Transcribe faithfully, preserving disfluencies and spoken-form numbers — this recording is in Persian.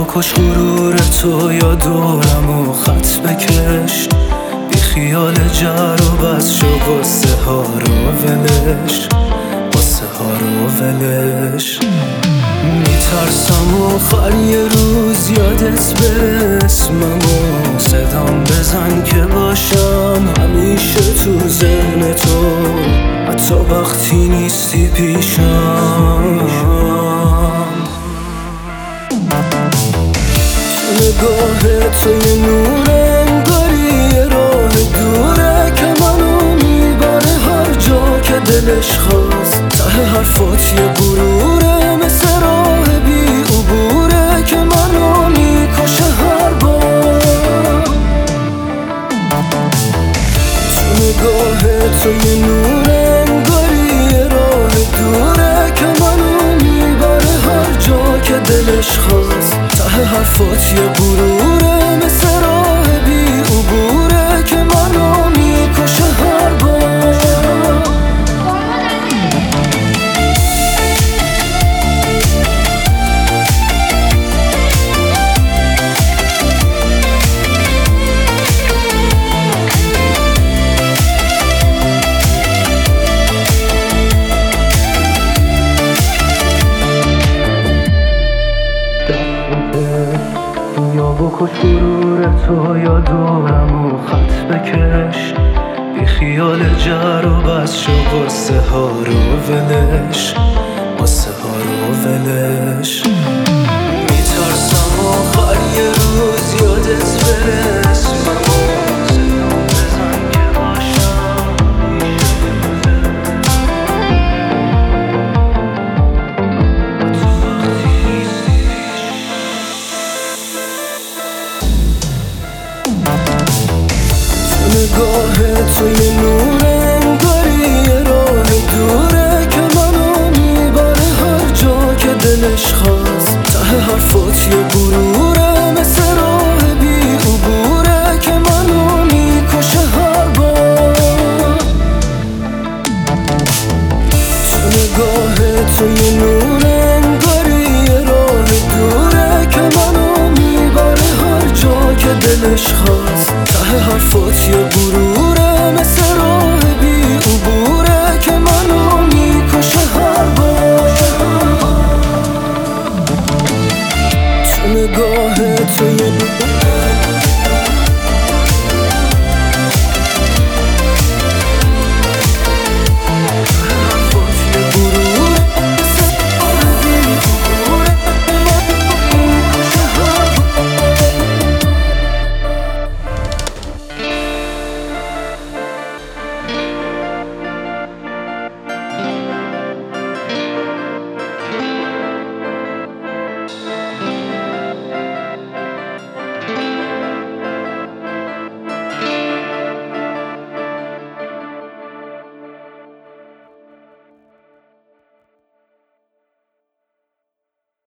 بکش غرور تو یا دورم و خط بکش، بی خیال جر و بس شو قصه ها رو ولش، قصه ها رو ولش. میترسم آخر یه روز یادت بره اسمم و صدام بزن که باشم همیشه تو ذهن تو، حتی وقتی نیستی پیشم. تو نگاه تو یه نور انگاری یه راه دوره که منو میبره هر جا که دلش خواست. ته حرفات یه غروره مثل راه بی عبوره که منو میکشه هر بار. تو نگاه تو یه نور انگاری یه راه دوره که منو میبره هر جا که دلش خواست. ته حرفات یه غروره مثل راه بی عبوره که منو میکشه هر بار. یا بکش غرور تو یا دورم و خط بکش، بی خیال جر و بس شو قصه ها رو ولش، قصه ها رو ولش. میترسم آخر یه روز یادت بره اسمم و صدام بزن که باشم نگاه تو یه نور انگاری یه راه دوره که منو میبره هر جا که دلش خواست. ته حرفات یه غروره مثل راه بی عبوره که منو میکشه هر بار. تو نگاه تو یه نور انگاری یه راه دوره که منو میبره هر جا که دلش خواست.